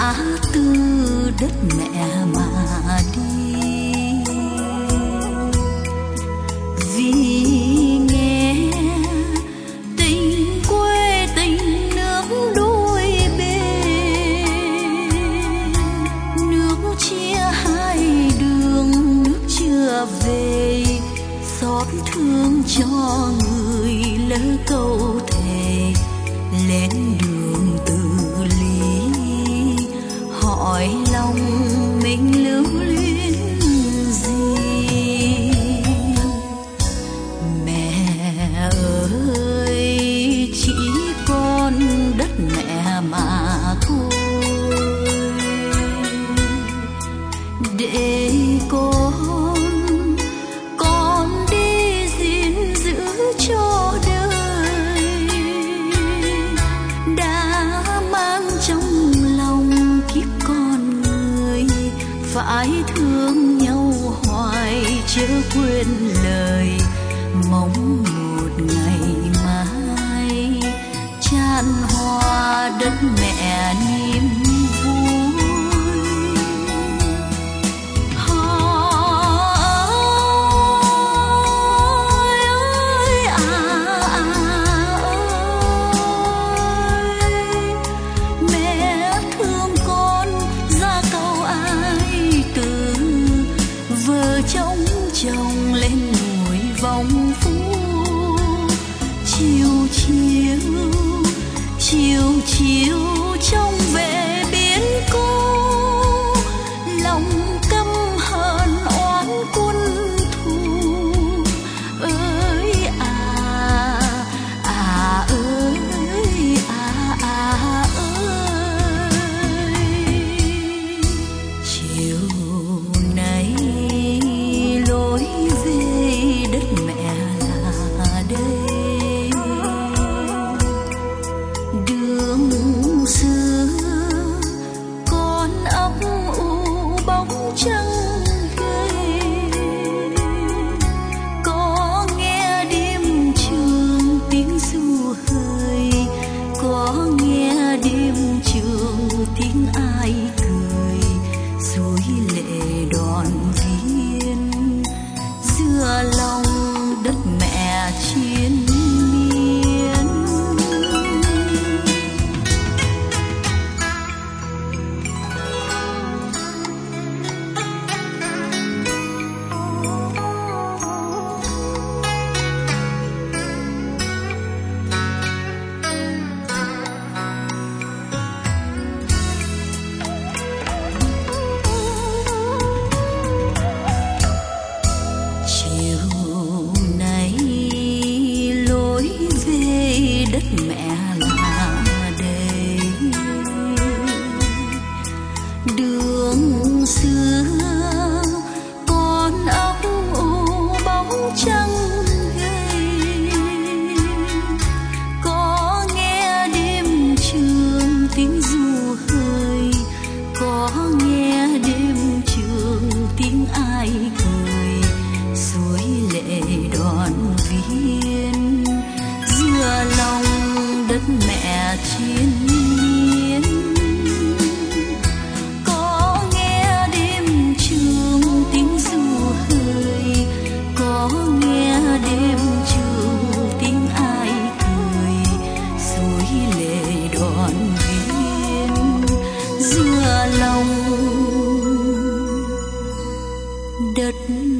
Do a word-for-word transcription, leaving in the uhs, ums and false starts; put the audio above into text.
ngã tư đất mẹ mà đi. Vì nghe tình quê tình nước đôi bên, nước chia hai đường nước chưa về, xót thương cho người lỡ câu thề lên đường từ lý. Hỏi lòng mình lưu luyến gì, mẹ ơi chỉ con đất mẹ mà thôi. Để con con đi gìn giữ cho đời, đã mang trong lòng kiếp con người, phải thương nhau hoài chớ quên lời. Mong một ngày mai tràn hoa đất mẹ niềm vui. Chồng lên ngồi vòng phú, chiều chiều chiều chiều trông về biến cố, lòng căm hờn oán quân thù. Ơi à à ơi à à ơi, chiều nay lối về đất mẹ là đây. Đường xưa con ấp u bóng trăng gầy, có nghe đêm trường tiếng ru hời, có nghe đêm trường tiếng ai cười. Suối lệ đòn viên giữa lòng đất mẹ chiến miên. Đất mẹ là đây. Đường xưa con ấp u bóng trăng gầy, có nghe đêm trường tiếng ru hời, có nghe đêm trường tiếng ai cười. Suối lệ đòn viên giữa lòng đất mẹ chiến miên, có nghe đêm trường tiếng ru hời, có nghe đêm trường tiếng ai cười. Suối lệ đòn viên giữa lòng đất